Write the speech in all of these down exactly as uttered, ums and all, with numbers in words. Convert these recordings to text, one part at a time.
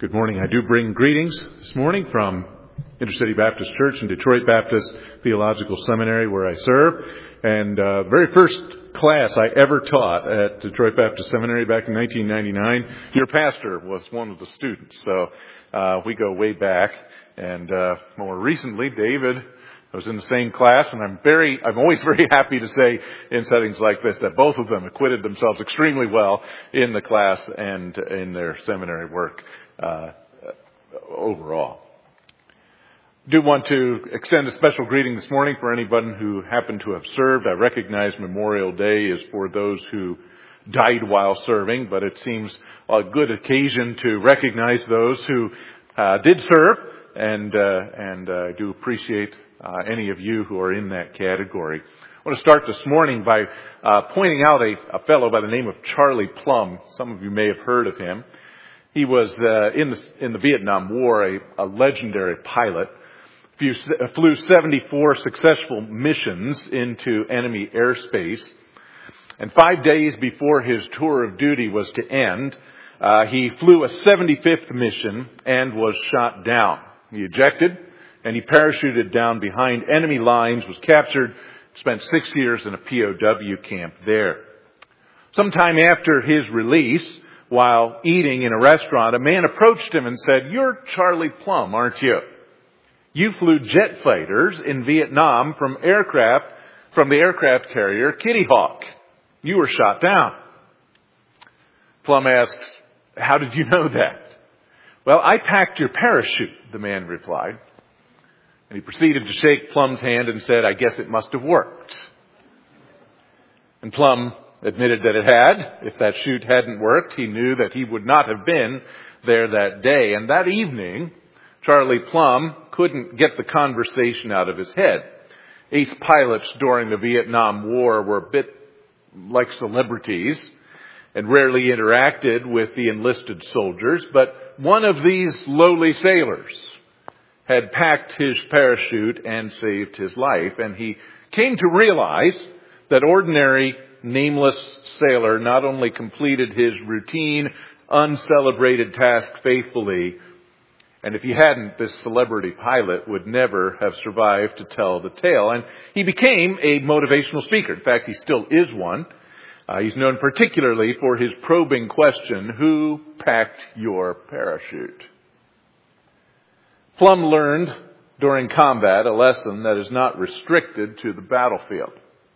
Good morning. I do bring greetings this morning from Intercity Baptist Church and Detroit Baptist Theological Seminary, where I serve. And uh, very first class I ever taught at Detroit Baptist Seminary back in nineteen ninety-nine, your pastor was one of the students. So uh, we go way back. And uh, more recently, David was in the same class, and I'm very, I'm always very happy to say in settings like this that both of them acquitted themselves extremely well in the class and in their seminary work uh, overall. Do want to extend a special greeting this morning for anyone who happened to have served. I recognize Memorial Day is for those who died while serving, but it seems a good occasion to recognize those who uh, did serve, and uh, and I uh, do appreciate uh, any of you who are in that category. I want to start this morning by uh, pointing out a, a fellow by the name of Charlie Plumb. Some of you may have heard of him. He was uh, in the in the Vietnam War a, a legendary pilot. Flew seventy-four successful missions into enemy airspace. And five days before his tour of duty was to end, uh, he flew a seventy-fifth mission and was shot down. He ejected and he parachuted down behind enemy lines, was captured, spent six years in a P O W camp there. Sometime after his release, while eating in a restaurant, a man approached him and said, "You're Charlie Plumb, aren't you? You flew jet fighters in Vietnam from aircraft, from the aircraft carrier Kitty Hawk. You were shot down." Plumb asks, "How did you know that?" "Well, I packed your parachute," the man replied. And he proceeded to shake Plumb's hand and said, "I guess it must have worked." And Plumb admitted that it had. If that chute hadn't worked, he knew that he would not have been there that day. And that evening, Charlie Plumb couldn't get the conversation out of his head. Ace pilots during the Vietnam War were a bit like celebrities and rarely interacted with the enlisted soldiers, but one of these lowly sailors had packed his parachute and saved his life, and he came to realize that ordinary, nameless sailor not only completed his routine, uncelebrated task faithfully, and if he hadn't, this celebrity pilot would never have survived to tell the tale. And he became a motivational speaker. In fact, he still is one. Uh, he's known particularly for his probing question, "Who packed your parachute?" Plumb learned during combat a lesson that is not restricted to the battlefield.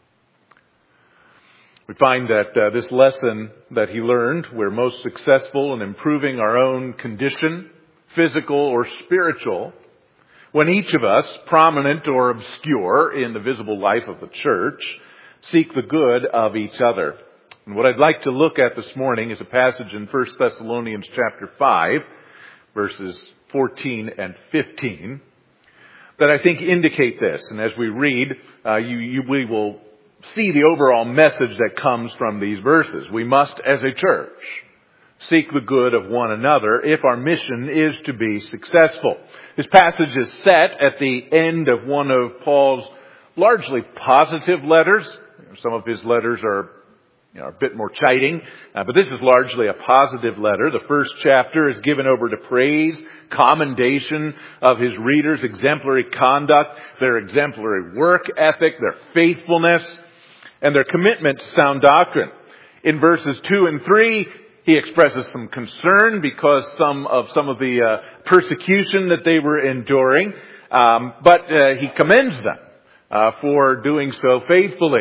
We find that uh, this lesson that he learned, we're most successful in improving our own condition, physical or spiritual, when each of us, prominent or obscure in the visible life of the church, seek the good of each other. And what I'd like to look at this morning is a passage in First Thessalonians chapter five, verses fourteen and fifteen, that I think indicate this. And as we read, uh, you, you, we will see the overall message that comes from these verses. We must, as a church, seek the good of one another if our mission is to be successful. This passage is set at the end of one of Paul's largely positive letters. Some of his letters are, you know, a bit more chiding, uh, but this is largely a positive letter. The first chapter is given over to praise, commendation of his readers' exemplary conduct, their exemplary work ethic, their faithfulness, and their commitment to sound doctrine. In verses two and three, he expresses some concern because some of some of the uh, persecution that they were enduring, um, but uh, he commends them uh, for doing so faithfully.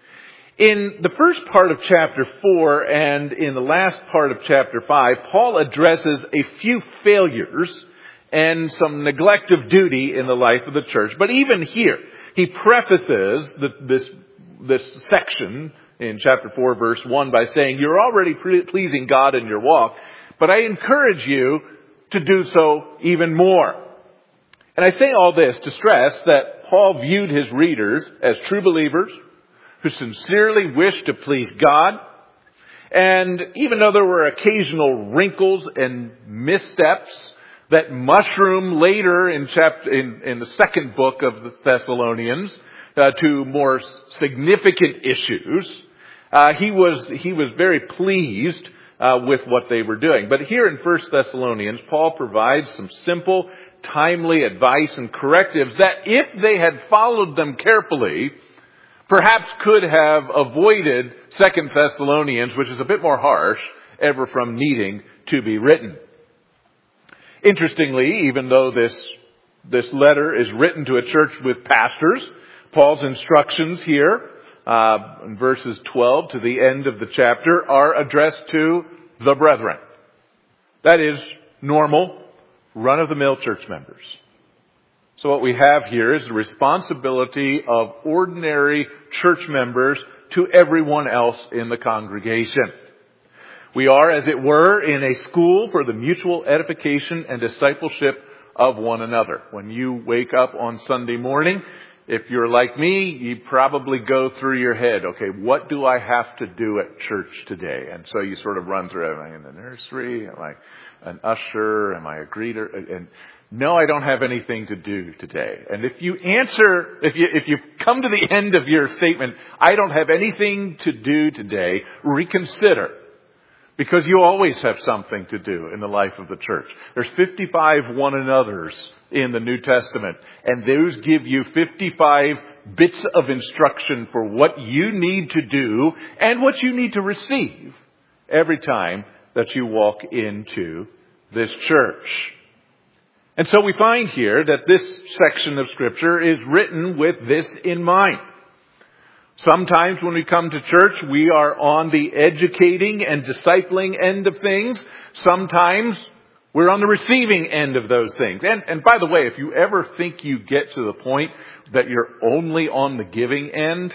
In the first part of chapter four and in the last part of chapter five, Paul addresses a few failures and some neglect of duty in the life of the church. But even here, he prefaces the, this this section in chapter four, verse one, by saying, "You're already pleasing God in your walk, but I encourage you to do so even more." And I say all this to stress that Paul viewed his readers as true believers who sincerely wished to please God. And even though there were occasional wrinkles and missteps that mushroom later in chapter in, in the second book of the Thessalonians uh, to more significant issues, Uh, he was he was very pleased uh, with what they were doing. But here in First Thessalonians, Paul provides some simple, timely advice and correctives that, if they had followed them carefully, perhaps could have avoided Second Thessalonians, which is a bit more harsh, ever from needing to be written. Interestingly, even though this this letter is written to a church with pastors, Paul's instructions here, uh, in verses twelve to the end of the chapter, are addressed to the brethren. That is, normal, run-of-the-mill church members. So what we have here is the responsibility of ordinary church members to everyone else in the congregation. We are, as it were, in a school for the mutual edification and discipleship of one another. When you wake up on Sunday morning, if you're like me, you probably go through your head, okay, what do I have to do at church today? And so you sort of run through, am I in the nursery? Am I an usher? Am I a greeter? And no, I don't have anything to do today. And if you answer, if you, if you come to the end of your statement, I don't have anything to do today, reconsider. Because you always have something to do in the life of the church. There's fifty-five one another's in the New Testament. And those give you fifty-five bits of instruction for what you need to do and what you need to receive every time that you walk into this church. And so we find here that this section of Scripture is written with this in mind. Sometimes when we come to church, we are on the educating and discipling end of things. Sometimes we're on the receiving end of those things. And, and by the way, if you ever think you get to the point that you're only on the giving end,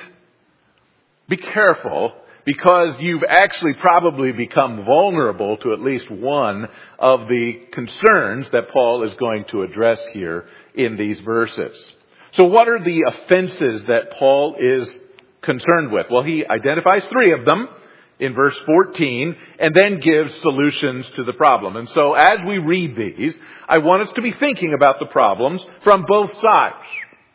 be careful, because you've actually probably become vulnerable to at least one of the concerns that Paul is going to address here in these verses. So what are the offenses that Paul is concerned with? Well, he identifies three of them in verse fourteen and then gives solutions to the problem. And so as we read these, I want us to be thinking about the problems from both sides.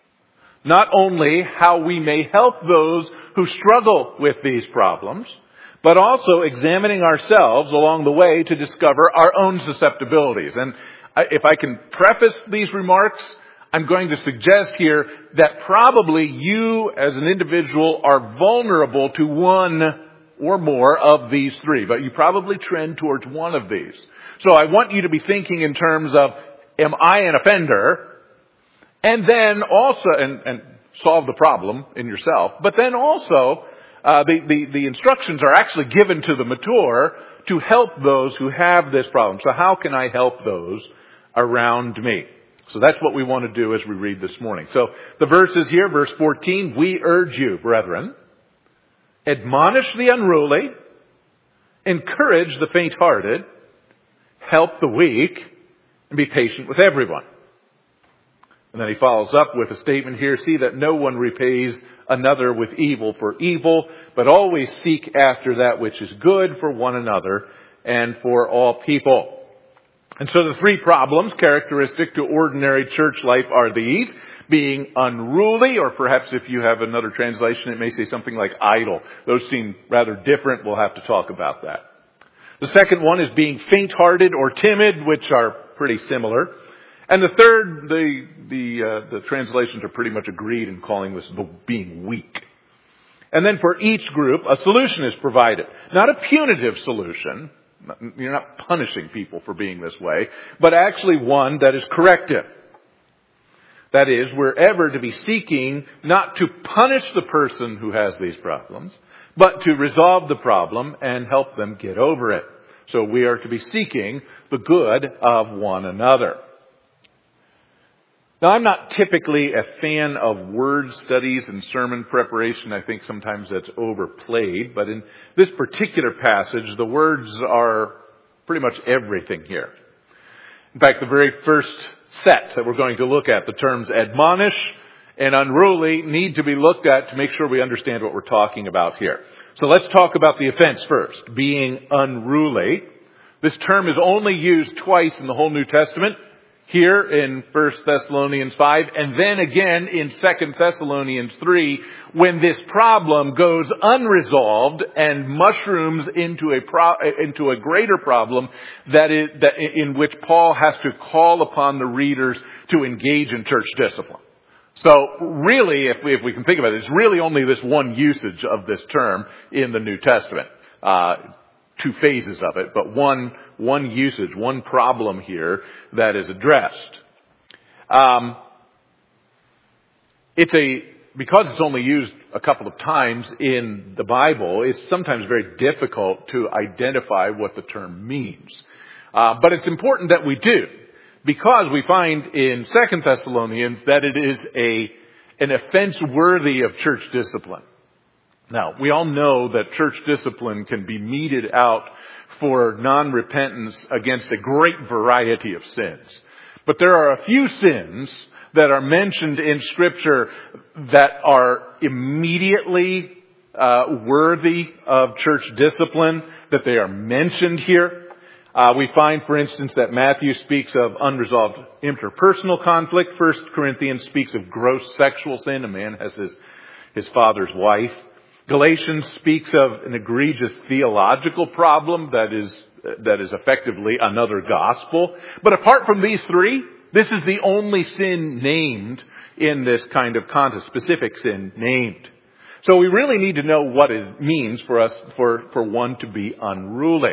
Not only how we may help those who struggle with these problems, but also examining ourselves along the way to discover our own susceptibilities. And if I can preface these remarks, I'm going to suggest here that probably you as an individual are vulnerable to one or more of these three, but you probably trend towards one of these. So I want you to be thinking in terms of, am I an offender? And then also, and, and solve the problem in yourself, but then also uh, the, the, the instructions are actually given to the mature to help those who have this problem. So how can I help those around me? So that's what we want to do as we read this morning. So the verses here, verse fourteen, we urge you, brethren, admonish the unruly, encourage the faint-hearted, help the weak, and be patient with everyone. And then he follows up with a statement here, see that no one repays another with evil for evil, but always seek after that which is good for one another and for all people. And so the three problems characteristic to ordinary church life are these: being unruly, or perhaps if you have another translation, it may say something like idle. Those seem rather different. We'll have to talk about that. The second one is being faint-hearted or timid, which are pretty similar. And the third, the the uh, the translations are pretty much agreed in calling this the being weak. And then for each group, a solution is provided. Not a punitive solution. You're not punishing people for being this way, but actually one that is corrective. That is, we're ever to be seeking not to punish the person who has these problems, but to resolve the problem and help them get over it. So we are to be seeking the good of one another. Now, I'm not typically a fan of word studies and sermon preparation. I think sometimes that's overplayed. But in this particular passage, the words are pretty much everything here. In fact, the very first set that we're going to look at, the terms admonish and unruly, need to be looked at to make sure we understand what we're talking about here. So let's talk about the offense first, being unruly. This term is only used twice in the whole New Testament. here in First Thessalonians five, and then again in Second Thessalonians three, when this problem goes unresolved and mushrooms into a pro, into a greater problem that is that in which Paul has to call upon the readers to engage in church discipline. So really, if we, if we can think about it, it's really only this one usage of this term in the New Testament. Uh, two phases of it, but one one usage, one problem here that is addressed. Um, it's a because it's only used a couple of times in the Bible, it's sometimes very difficult to identify what the term means. Uh, but it's important that we do, because we find in Second Thessalonians that it is a an offense worthy of church discipline. Now, we all know that church discipline can be meted out for non-repentance against a great variety of sins. But there are a few sins that are mentioned in Scripture that are immediately uh, worthy of church discipline, that they are mentioned here. Uh, we find, for instance, that Matthew speaks of unresolved interpersonal conflict. First Corinthians speaks of gross sexual sin. A man has his, his father's wife. Galatians speaks of an egregious theological problem that is, that is effectively another gospel. But apart from these three, this is the only sin named in this kind of context, specific sin named. So we really need to know what it means for us, for, for one to be unruly.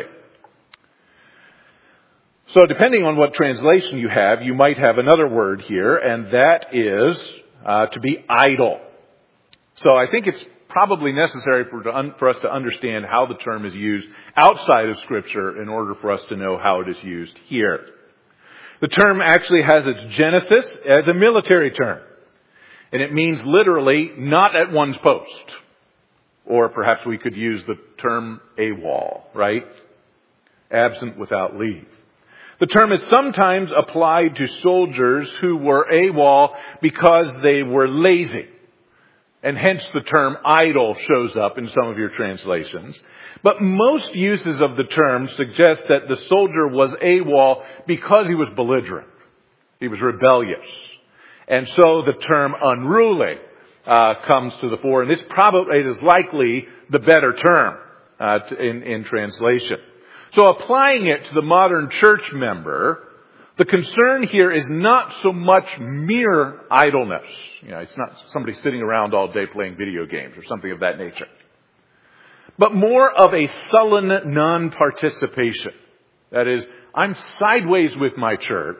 So depending on what translation you have, you might have another word here, and that is uh, to be idle. So I think it's probably necessary for, to un, for us to understand how the term is used outside of Scripture in order for us to know how it is used here. The term actually has its genesis as a military term, and it means literally not at one's post. Or perhaps we could use the term AWOL, right? Absent without leave. The term is sometimes applied to soldiers who were AWOL because they were lazy. And hence the term idle shows up in some of your translations. But most uses of the term suggest that the soldier was AWOL because he was belligerent. He was rebellious. And so the term unruly uh, comes to the fore. And this probably is likely the better term uh, in, in translation. So applying it to the modern church member, the concern here is not so much mere idleness. You know, it's not somebody sitting around all day playing video games or something of that nature. But more of a sullen non-participation. That is, I'm sideways with my church,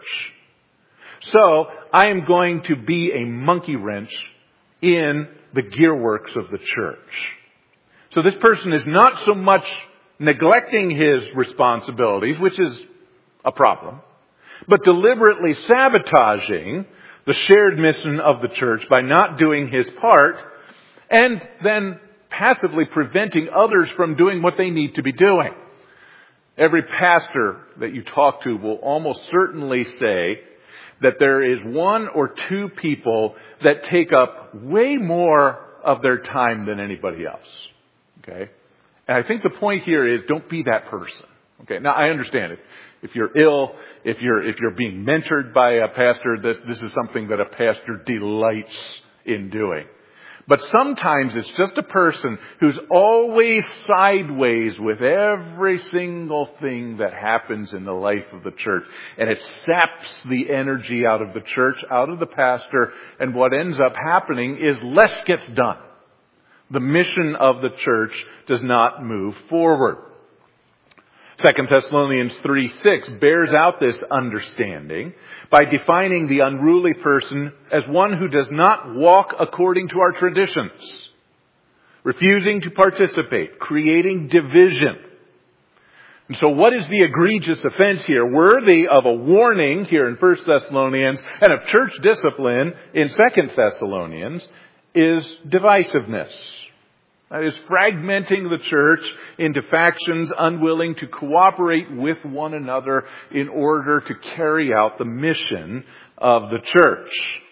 so I am going to be a monkey wrench in the gearworks of the church. So this person is not so much neglecting his responsibilities, which is a problem, but deliberately sabotaging the shared mission of the church by not doing his part, and then passively preventing others from doing what they need to be doing. Every pastor that you talk to will almost certainly say that there is one or two people that take up way more of their time than anybody else. Okay? And I think the point here is, don't be that person. Okay, now I understand it. If you're ill, if you're if you're being mentored by a pastor, this this is something that a pastor delights in doing. But sometimes it's just a person who's always sideways with every single thing that happens in the life of the church. And it saps the energy out of the church, out of the pastor, and what ends up happening is less gets done. The mission of the church does not move forward. Second Thessalonians three six bears out this understanding by defining the unruly person as one who does not walk according to our traditions, refusing to participate, creating division. And so what is the egregious offense here? Worthy of a warning here in First Thessalonians and of church discipline in Second Thessalonians is divisiveness. That is, fragmenting the church into factions unwilling to cooperate with one another in order to carry out the mission of the church.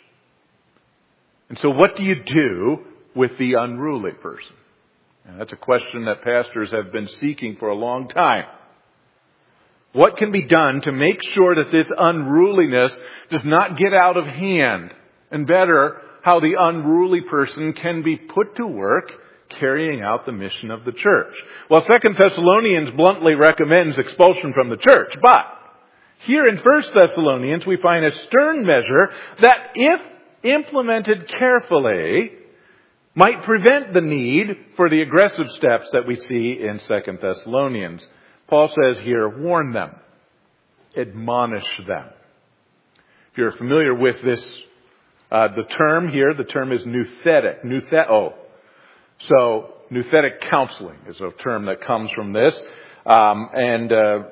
And so what do you do with the unruly person? And that's a question that pastors have been seeking for a long time. What can be done to make sure that this unruliness does not get out of hand? And better, how the unruly person can be put to work carrying out the mission of the church. Well, Second Thessalonians bluntly recommends expulsion from the church. But here in First Thessalonians, we find a stern measure that, if implemented carefully, might prevent the need for the aggressive steps that we see in Second Thessalonians. Paul says here, warn them, admonish them. If you're familiar with this, uh, the term here, the term is nouthetic, noutheo. So, nouthetic counseling is a term that comes from this. Um, and uh,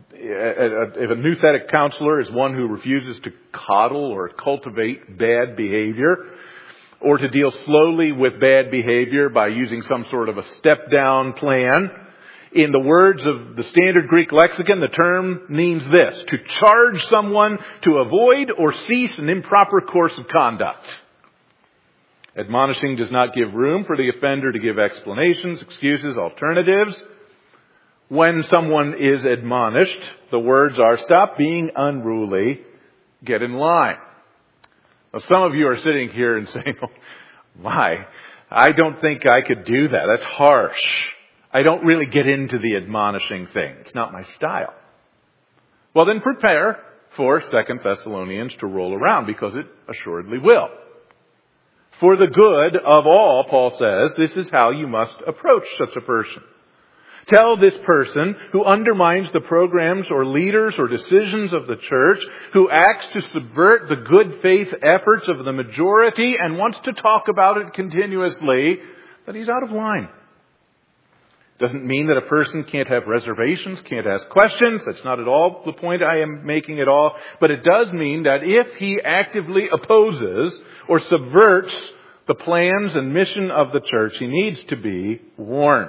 if a nouthetic counselor is one who refuses to coddle or cultivate bad behavior, or to deal slowly with bad behavior by using some sort of a step-down plan. In the words of the standard Greek lexicon, the term means this: to charge someone to avoid or cease an improper course of conduct. Admonishing does not give room for the offender to give explanations, excuses, alternatives. When someone is admonished, the words are, stop being unruly, get in line. Now, some of you are sitting here and saying, oh, why? I don't think I could do that. That's harsh. I don't really get into the admonishing thing. It's not my style. Well, then prepare for Second Thessalonians to roll around, because it assuredly will. For the good of all, Paul says, this is how you must approach such a person. Tell this person who undermines the programs or leaders or decisions of the church, who acts to subvert the good faith efforts of the majority and wants to talk about it continuously, that he's out of line. Doesn't mean that a person can't have reservations, can't ask questions. That's not at all the point I am making at all. But it does mean that if he actively opposes or subverts the plans and mission of the church, he needs to be warned.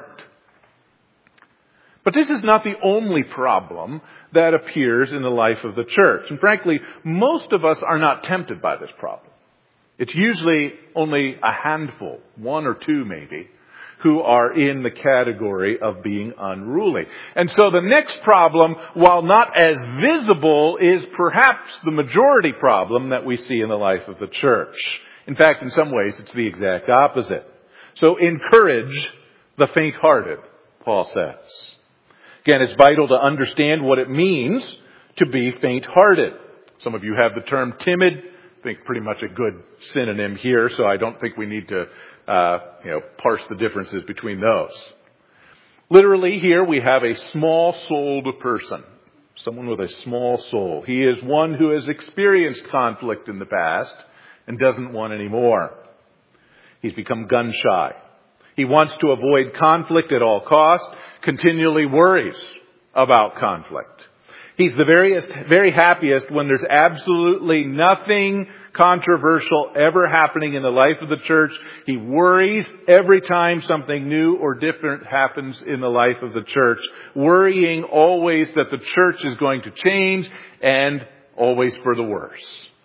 But this is not the only problem that appears in the life of the church. And frankly, most of us are not tempted by this problem. It's usually only a handful, one or two maybe, who are in the category of being unruly. And so the next problem, while not as visible, is perhaps the majority problem that we see in the life of the church. In fact, in some ways, it's the exact opposite. So encourage the faint-hearted, Paul says. Again, it's vital to understand what it means to be faint-hearted. Some of you have the term timid. I think pretty much a good synonym here, so I don't think we need to uh, you know, parse the differences between those. Literally here we have a small-souled person. Someone with a small soul. He is one who has experienced conflict in the past and doesn't want any more. He's become gun-shy. He wants to avoid conflict at all costs, continually worries about conflict. He's the very, very happiest when there's absolutely nothing controversial ever happening in the life of the church. He worries every time something new or different happens in the life of the church, worrying always that the church is going to change, and always for the worse.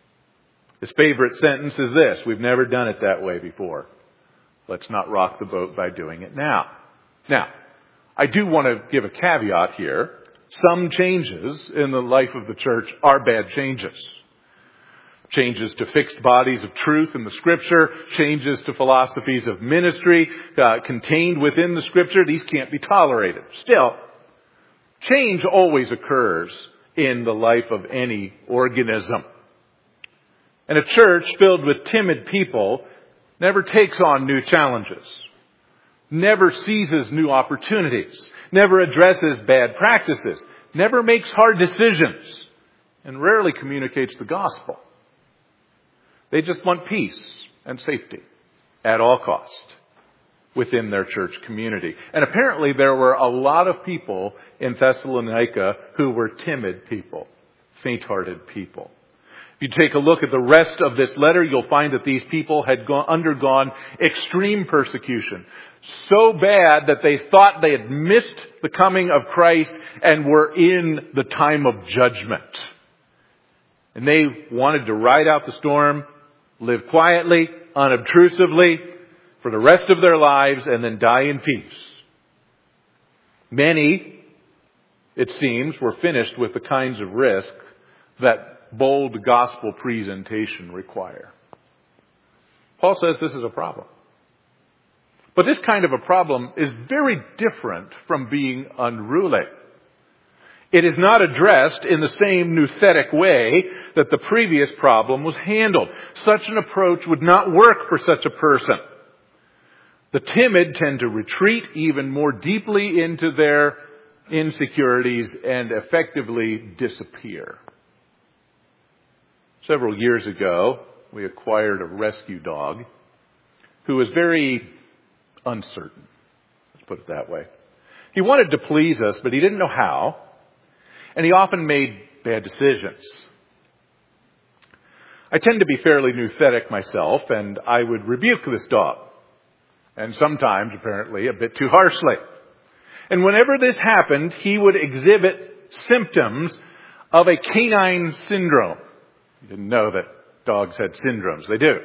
His favorite sentence is this: we've never done it that way before. Let's not rock the boat by doing it now. Now, I do want to give a caveat here. Some changes in the life of the church are bad changes. Changes to fixed bodies of truth in the Scripture, changes to philosophies of ministry uh, contained within the Scripture, these can't be tolerated. Still, change always occurs in the life of any organism. And a church filled with timid people never takes on new challenges, never seizes new opportunities, never addresses bad practices, never makes hard decisions, and rarely communicates the gospel. They just want peace and safety at all cost within their church community. And apparently there were a lot of people in Thessalonica who were timid people, faint-hearted people. If you take a look at the rest of this letter, you'll find that these people had gone, undergone extreme persecution. So bad that they thought they had missed the coming of Christ and were in the time of judgment. And they wanted to ride out the storm, live quietly, unobtrusively, for the rest of their lives, and then die in peace. Many it seems, we're finished with the kinds of risk that bold gospel presentation require. Paul says this is a problem. But this kind of a problem is very different from being unruly. It is not addressed in the same nouthetic way that the previous problem was handled. Such an approach would not work for such a person. The timid tend to retreat even more deeply into their insecurities and effectively disappear. Several years ago, we acquired a rescue dog who was very uncertain. Let's put it that way. He wanted to please us, but he didn't know how. And he often made bad decisions. I tend to be fairly nouthetic myself, and I would rebuke this dog. And sometimes, apparently, a bit too harshly. And whenever this happened, he would exhibit symptoms of a canine syndrome. You didn't know that dogs had syndromes. They do.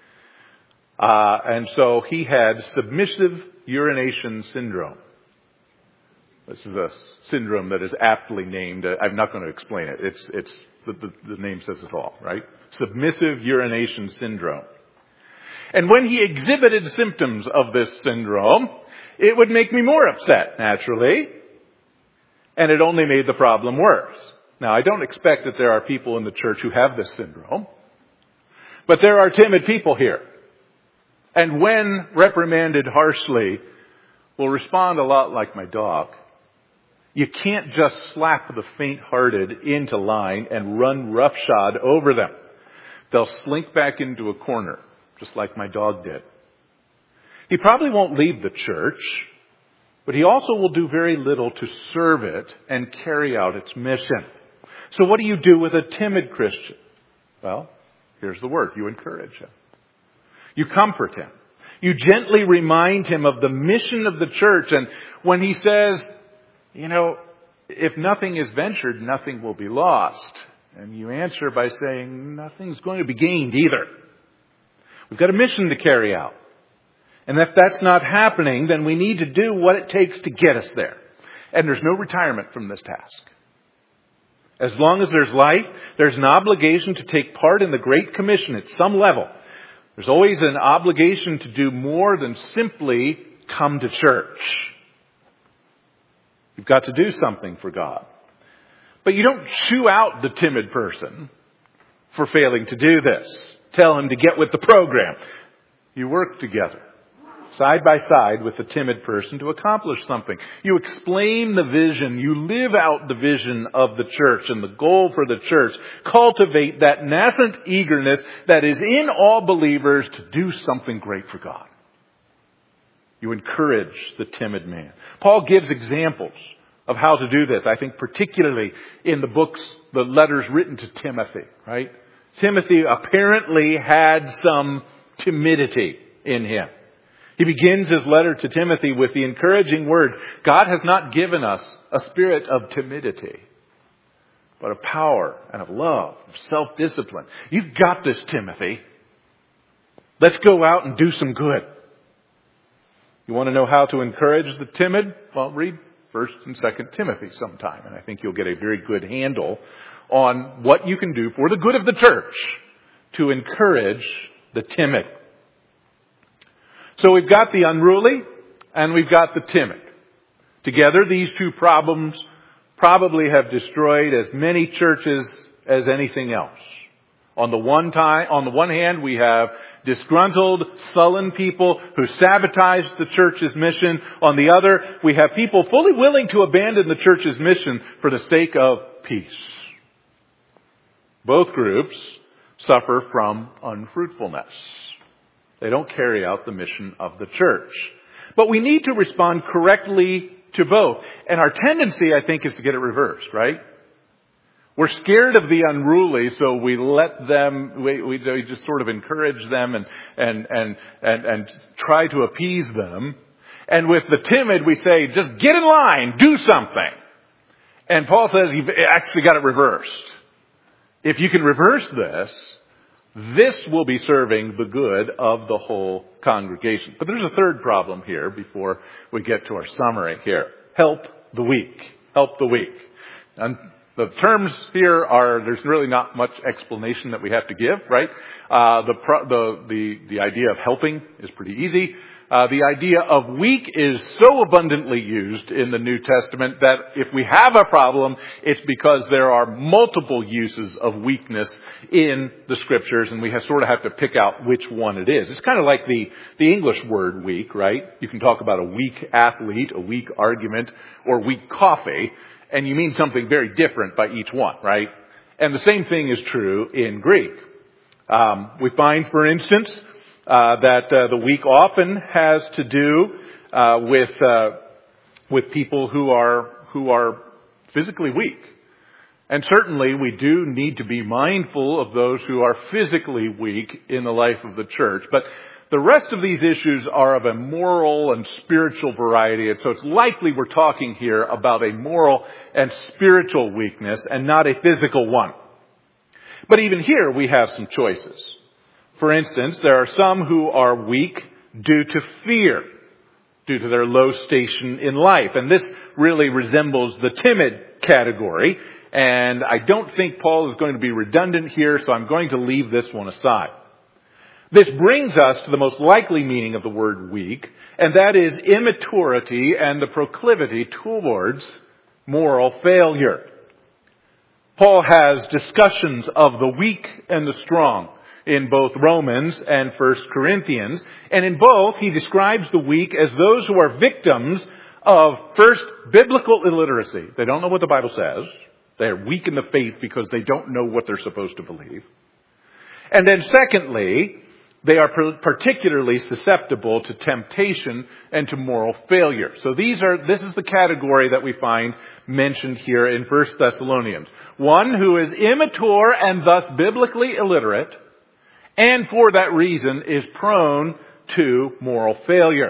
Uh, and so he had submissive urination syndrome. This is a syndrome that is aptly named. Uh, I'm not going to explain it. It's, it's, the, the, the name says it all, right? Submissive urination syndrome. And when he exhibited symptoms of this syndrome, it would make me more upset, naturally. And it only made the problem worse. Now, I don't expect that there are people in the church who have this syndrome. But there are timid people here. And when reprimanded harshly, will respond a lot like my dog. You can't just slap the faint-hearted into line and run roughshod over them. They'll slink back into a corner, just like my dog did. He probably won't leave the church, but he also will do very little to serve it and carry out its mission. So what do you do with a timid Christian? Well, here's the word. You encourage him. You comfort him. You gently remind him of the mission of the church. And when he says, you know, if nothing is ventured, nothing will be lost. And you answer by saying, nothing's going to be gained either. We've got a mission to carry out. And if that's not happening, then we need to do what it takes to get us there. And there's no retirement from this task. As long as there's life, there's an obligation to take part in the Great Commission at some level. There's always an obligation to do more than simply come to church. You've got to do something for God. But you don't shoo out the timid person for failing to do this. Tell him to get with the program. You work together, side by side with the timid person to accomplish something. You explain the vision. You live out the vision of the church and the goal for the church. Cultivate that nascent eagerness that is in all believers to do something great for God. You encourage the timid man. Paul gives examples of how to do this. I think particularly in the books, the letters written to Timothy, right? Timothy apparently had some timidity in him. He begins his letter to Timothy with the encouraging words, God has not given us a spirit of timidity, but of power and of love, of self-discipline. You've got this, Timothy. Let's go out and do some good. You want to know how to encourage the timid? Well, read First and Second Timothy sometime, and I think you'll get a very good handle on what you can do for the good of the church to encourage the timid. So we've got the unruly and we've got the timid. Together, these two problems probably have destroyed as many churches as anything else. On the one time, on the one hand, we have disgruntled, sullen people who sabotage the church's mission. On the other, we have people fully willing to abandon the church's mission for the sake of peace. Both groups suffer from unfruitfulness. They don't carry out the mission of the church. But we need to respond correctly to both. And our tendency, I think, is to get it reversed, right? We're scared of the unruly, so we let them, we, we, we just sort of encourage them and, and, and, and, and try to appease them. And with the timid, we say, just get in line, do something. And Paul says you've actually got it reversed. If you can reverse this, this will be serving the good of the whole congregation. But there's a third problem here before we get to our summary here. Help the weak. help the weak. And the terms here are, there's really not much explanation that we have to give, right? Uh, the, the, the, the idea of helping is pretty easy. Uh, the idea of weak is so abundantly used in the New Testament that if we have a problem, it's because there are multiple uses of weakness in the Scriptures, and we have, sort of have to pick out which one it is. It's kind of like the, the English word weak, right? You can talk about a weak athlete, a weak argument, or weak coffee, and you mean something very different by each one, right? And the same thing is true in Greek. Um, we find, for instance, Uh, that uh, the weak often has to do uh, with uh, with people who are who are physically weak, and certainly we do need to be mindful of those who are physically weak in the life of the church. But the rest of these issues are of a moral and spiritual variety, and so it's likely we're talking here about a moral and spiritual weakness and not a physical one. But even here we have some choices. For instance, there are some who are weak due to fear, due to their low station in life. And this really resembles the timid category. And I don't think Paul is going to be redundant here, so I'm going to leave this one aside. This brings us to the most likely meaning of the word weak, and that is immaturity and the proclivity towards moral failure. Paul has discussions of the weak and the strong in both Romans and First Corinthians. And in both, he describes the weak as those who are victims of, first, biblical illiteracy. They don't know what the Bible says. They're weak in the faith because they don't know what they're supposed to believe. And then secondly, they are particularly susceptible to temptation and to moral failure. So these are, this is the category that we find mentioned here in First Thessalonians. One who is immature and thus biblically illiterate, and for that reason is prone to moral failure.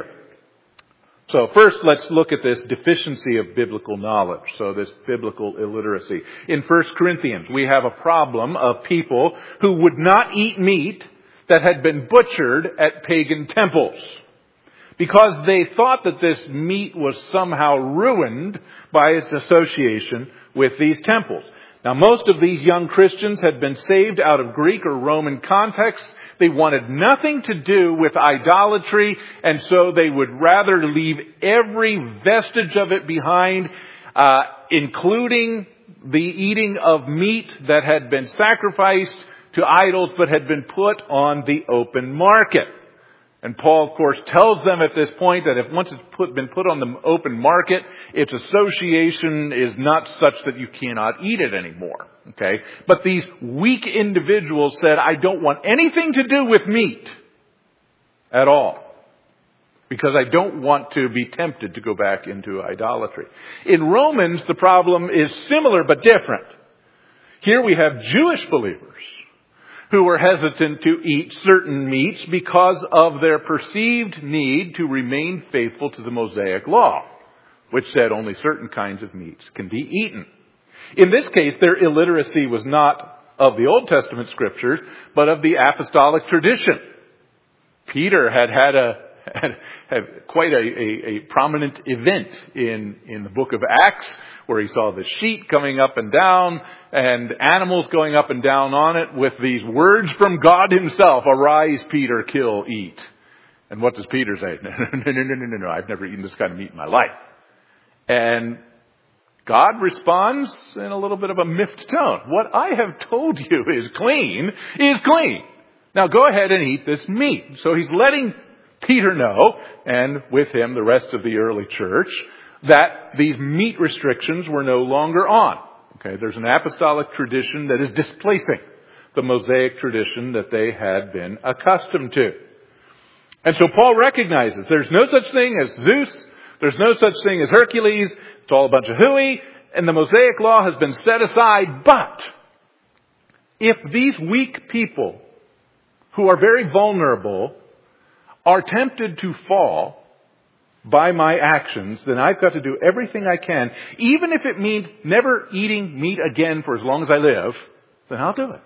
So first, let's look at this deficiency of biblical knowledge. So this biblical illiteracy. In First Corinthians, we have a problem of people who would not eat meat that had been butchered at pagan temples, because they thought that this meat was somehow ruined by its association with these temples. Now, most of these young Christians had been saved out of Greek or Roman contexts. They wanted nothing to do with idolatry, and so they would rather leave every vestige of it behind, uh, including the eating of meat that had been sacrificed to idols but had been put on the open market. And Paul, of course, tells them at this point that if once it's put, been put on the open market, its association is not such that you cannot eat it anymore. Okay? But these weak individuals said, I don't want anything to do with meat at all, because I don't want to be tempted to go back into idolatry. In Romans, the problem is similar but different. Here we have Jewish believers who were hesitant to eat certain meats because of their perceived need to remain faithful to the Mosaic law, which said only certain kinds of meats can be eaten. In this case, their illiteracy was not of the Old Testament scriptures, but of the apostolic tradition. Peter had had a had, had quite a, a, a prominent event in, in the book of Acts, where he saw the sheet coming up and down and animals going up and down on it with these words from God himself, arise, Peter, kill, eat. And what does Peter say? No, no, no, no, no, no, no, I've never eaten this kind of meat in my life. And God responds in a little bit of a miffed tone. What I have told you is clean, is clean. Now go ahead and eat this meat. So he's letting Peter know, and with him the rest of the early church, that these meat restrictions were no longer on. Okay, there's an apostolic tradition that is displacing the Mosaic tradition that they had been accustomed to. And so Paul recognizes there's no such thing as Zeus, there's no such thing as Hercules, it's all a bunch of hooey, and the Mosaic law has been set aside. But if these weak people, who are very vulnerable, are tempted to fall by my actions, then I've got to do everything I can, even if it means never eating meat again for as long as I live, then I'll do it.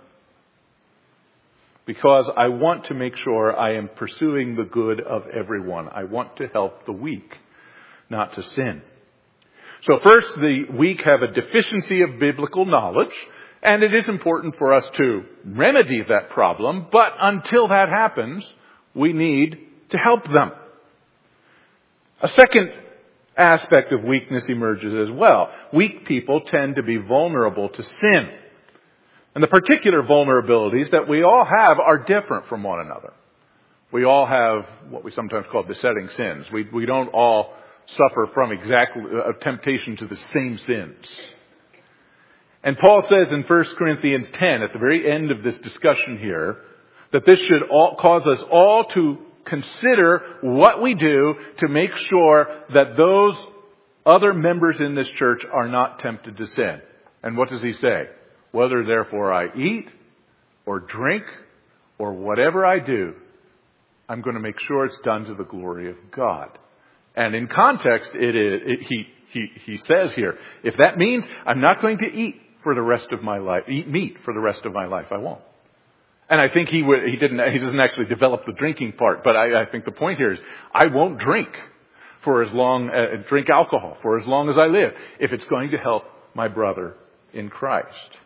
Because I want to make sure I am pursuing the good of everyone. I want to help the weak, not to sin. So first, the weak have a deficiency of biblical knowledge, and it is important for us to remedy that problem, but until that happens, we need to help them. A second aspect of weakness emerges as well. Weak people tend to be vulnerable to sin. And the particular vulnerabilities that we all have are different from one another. We all have what we sometimes call besetting sins. We, we don't all suffer from exactly a temptation to the same sins. And Paul says in First Corinthians ten, at the very end of this discussion here, that this should all cause us all to consider what we do to make sure that those other members in this church are not tempted to sin. And what does he say? Whether therefore I eat or drink or whatever I do, I'm going to make sure it's done to the glory of God. And in context, it is, it, he, he, he says here, if that means I'm not going to eat for the rest of my life, eat meat for the rest of my life, I won't. And I think he would, he didn't, he doesn't actually develop the drinking part, but I, I think the point here is I won't drink for as long, uh, drink alcohol for as long as I live, if it's going to help my brother in Christ.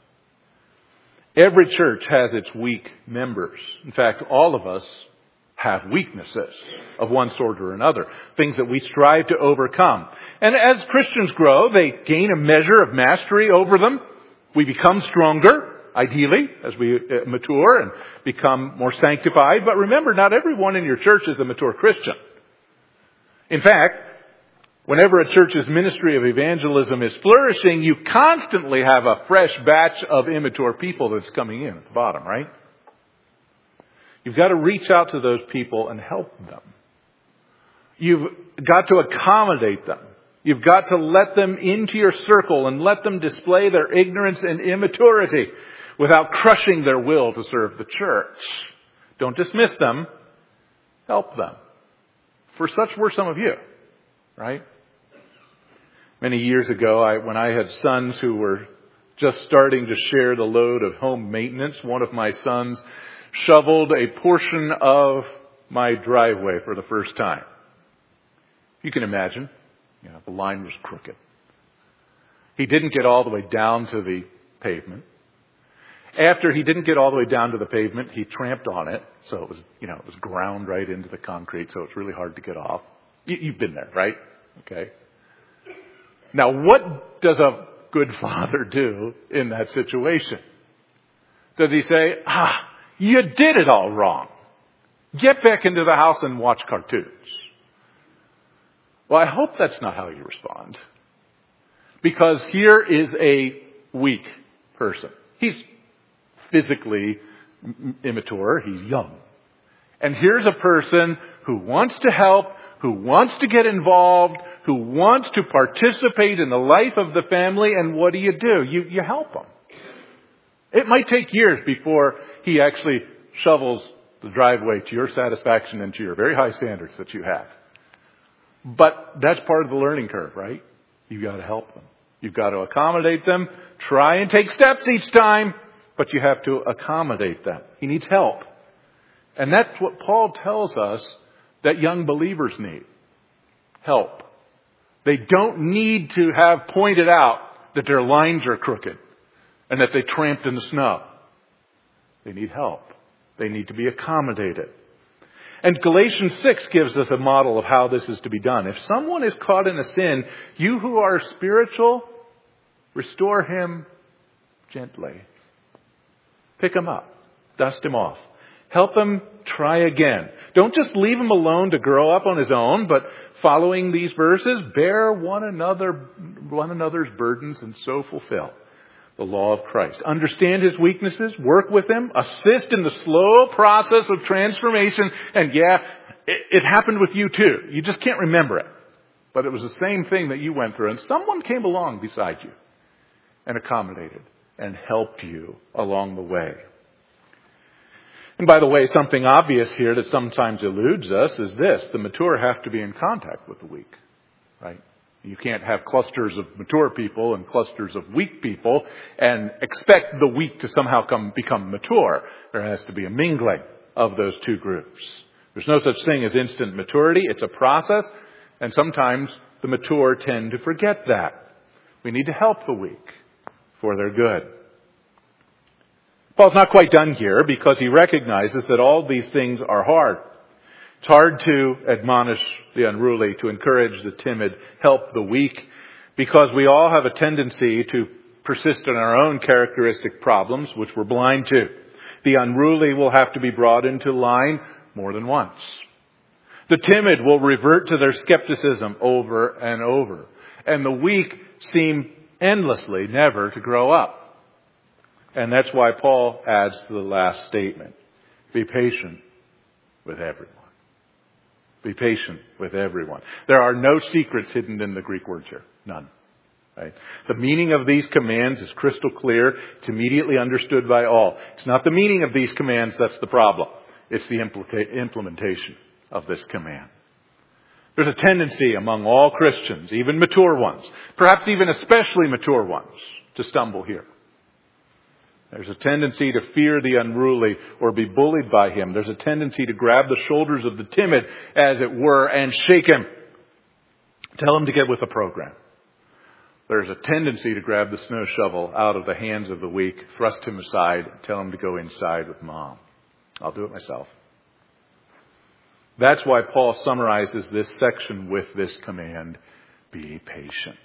Every church has its weak members. In fact, all of us have weaknesses of one sort or another, things that we strive to overcome. And as Christians grow, they gain a measure of mastery over them. We become stronger, ideally, as we mature and become more sanctified. But remember, not everyone in your church is a mature Christian. In fact, whenever a church's ministry of evangelism is flourishing, you constantly have a fresh batch of immature people that's coming in at the bottom, right? You've got to reach out to those people and help them. You've got to accommodate them. You've got to let them into your circle and let them display their ignorance and immaturity without crushing their will to serve the church. Don't dismiss them. Help them. For such were some of you, right? Many years ago, I, when I had sons who were just starting to share the load of home maintenance, one of my sons shoveled a portion of my driveway for the first time. You can imagine, you know, the line was crooked. He didn't get all the way down to the pavement. After he didn't get all the way down to the pavement, he tramped on it. So it was, you know, it was ground right into the concrete. So it's really hard to get off. You, you've been there, right? Okay. Now, what does a good father do in that situation? Does he say, ah, you did it all wrong. Get back into the house and watch cartoons? Well, I hope that's not how you respond. Because here is a weak person. He's physically immature. He's young. And here's a person who wants to help, who wants to get involved, who wants to participate in the life of the family. And what do you do? You, you help him. It might take years before he actually shovels the driveway to your satisfaction and to your very high standards that you have. But that's part of the learning curve, right? You've got to help them. You've got to accommodate them. Try and take steps each time, but you have to accommodate them. He needs help. And that's what Paul tells us that young believers need. Help. They don't need to have pointed out that their lines are crooked and that they tramped in the snow. They need help. They need to be accommodated. And Galatians six gives us a model of how this is to be done. If someone is caught in a sin, you who are spiritual, restore him gently. Pick him up. Dust him off. Help him try again. Don't just leave him alone to grow up on his own, but following these verses, bear one another, one another's burdens and so fulfill the law of Christ. Understand his weaknesses, work with him, assist in the slow process of transformation. And yeah, it, it happened with you too. You just can't remember it. But it was the same thing that you went through. And someone came along beside you and accommodated and helped you along the way. And by the way, something obvious here that sometimes eludes us is this. The mature have to be in contact with the weak, right? You can't have clusters of mature people and clusters of weak people and expect the weak to somehow come become mature. There has to be a mingling of those two groups. There's no such thing as instant maturity. It's a process, and sometimes the mature tend to forget that. We need to help the weak for their good. Paul's not quite done here because he recognizes that all these things are hard. It's hard to admonish the unruly, to encourage the timid, help the weak, because we all have a tendency to persist in our own characteristic problems, which we're blind to. The unruly will have to be brought into line more than once. The timid will revert to their skepticism over and over. And the weak seem endlessly never to grow up. And that's why Paul adds to the last statement, be patient with everyone. Be patient with everyone. There are no secrets hidden in the Greek words here. None. Right? The meaning of these commands is crystal clear. It's immediately understood by all. It's not the meaning of these commands that's the problem. It's the implica- implementation of this command. There's a tendency among all Christians, even mature ones, perhaps even especially mature ones, to stumble here. There's a tendency to fear the unruly or be bullied by him. There's a tendency to grab the shoulders of the timid, as it were, and shake him. Tell him to get with the program. There's a tendency to grab the snow shovel out of the hands of the weak, thrust him aside, and tell him to go inside with Mom. I'll do it myself. That's why Paul summarizes this section with this command, be patient.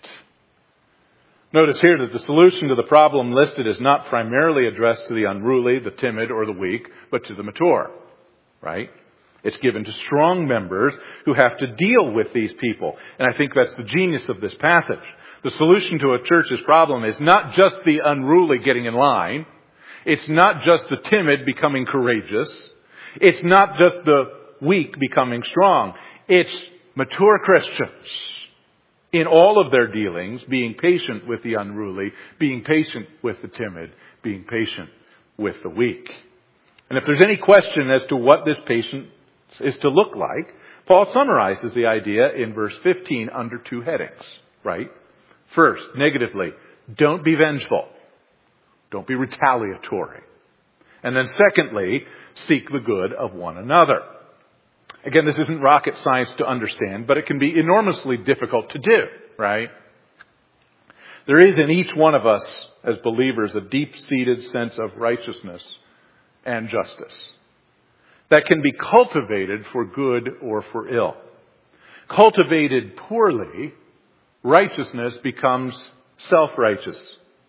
Notice here that the solution to the problem listed is not primarily addressed to the unruly, the timid, or the weak, but to the mature. Right? It's given to strong members who have to deal with these people. And I think that's the genius of this passage. The solution to a church's problem is not just the unruly getting in line. It's not just the timid becoming courageous. It's not just the weak becoming strong. It's mature Christians in all of their dealings, being patient with the unruly, being patient with the timid, being patient with the weak. And if there's any question as to what this patience is to look like, Paul summarizes the idea in verse fifteen under two headings, right? First, negatively, don't be vengeful. Don't be retaliatory. And then secondly, seek the good of one another. Again, this isn't rocket science to understand, but it can be enormously difficult to do, right? There is in each one of us as believers a deep-seated sense of righteousness and justice that can be cultivated for good or for ill. Cultivated poorly, righteousness becomes self-righteous.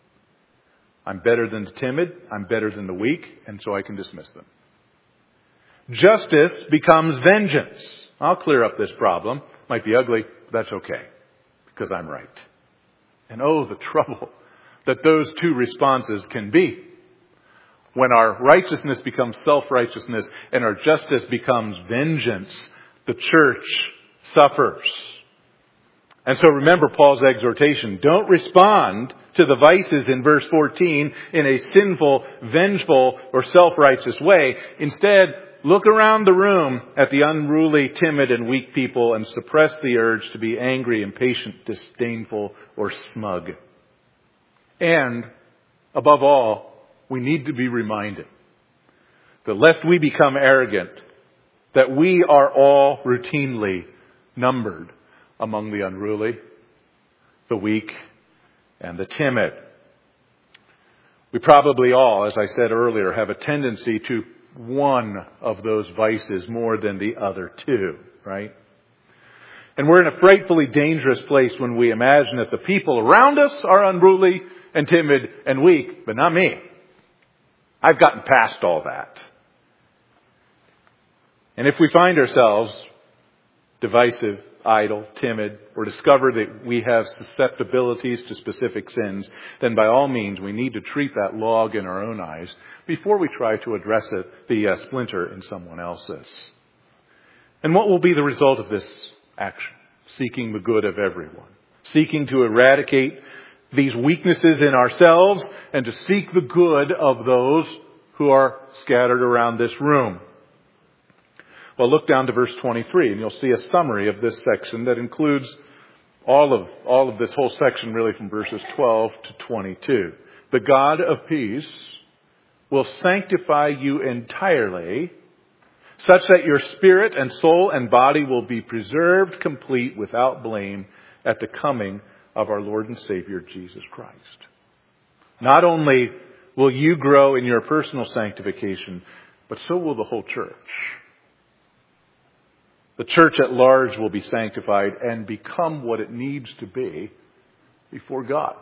I'm better than the timid, I'm better than the weak, and so I can dismiss them. Justice becomes vengeance. I'll clear up this problem. Might be ugly, but that's okay, because I'm right. And oh, the trouble that those two responses can be. When our righteousness becomes self-righteousness and our justice becomes vengeance, the church suffers. And so remember Paul's exhortation. Don't respond to the vices in verse fourteen in a sinful, vengeful, or self-righteous way. Instead, look around the room at the unruly, timid, and weak people and suppress the urge to be angry, impatient, disdainful, or smug. And, above all, we need to be reminded that lest we become arrogant, that we are all routinely numbered among the unruly, the weak, and the timid. We probably all, as I said earlier, have a tendency to one of those vices more than the other two, right? And we're in a frightfully dangerous place when we imagine that the people around us are unruly and timid and weak, but not me. I've gotten past all that. And if we find ourselves divisive, idle, timid, or discover that we have susceptibilities to specific sins, then by all means we need to treat that log in our own eyes before we try to address it, the uh, splinter in someone else's. And what will be the result of this action? Seeking the good of everyone. Seeking to eradicate these weaknesses in ourselves and to seek the good of those who are scattered around this room. Well, look down to verse twenty-three and you'll see a summary of this section that includes all of, all of this whole section really from verses twelve to twenty-two. The God of peace will sanctify you entirely, such that your spirit and soul and body will be preserved complete without blame at the coming of our Lord and Savior, Jesus Christ. Not only will you grow in your personal sanctification, but so will the whole church. The church at large will be sanctified and become what it needs to be before God.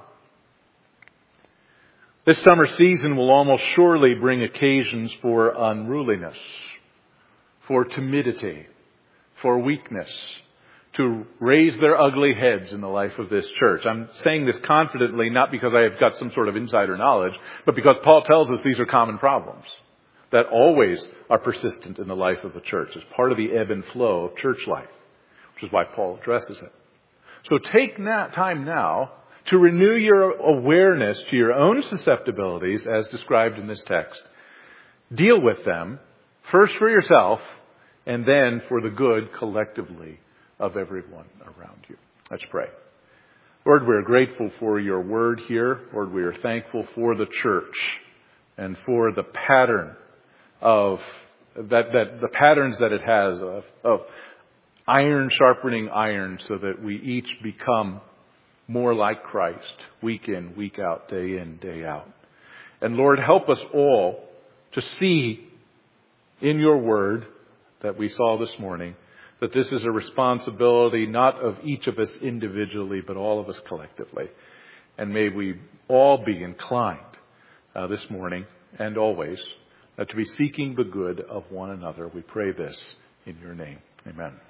This summer season will almost surely bring occasions for unruliness, for timidity, for weakness, to raise their ugly heads in the life of this church. I'm saying this confidently, not because I have got some sort of insider knowledge, but because Paul tells us these are common problems that always are persistent in the life of the church as part of the ebb and flow of church life, which is why Paul addresses it. So take time now to renew your awareness to your own susceptibilities as described in this text. Deal with them, first for yourself, and then for the good collectively of everyone around you. Let's pray. Lord, we are grateful for your word here. Lord, we are thankful for the church and for the pattern of that, that the patterns that it has of, of iron sharpening iron so that we each become more like Christ week in, week out, day in, day out. And Lord, help us all to see in your word that we saw this morning that this is a responsibility not of each of us individually, but all of us collectively. And may we all be inclined uh, this morning and always uh, to be seeking the good of one another. We pray this in your name. Amen.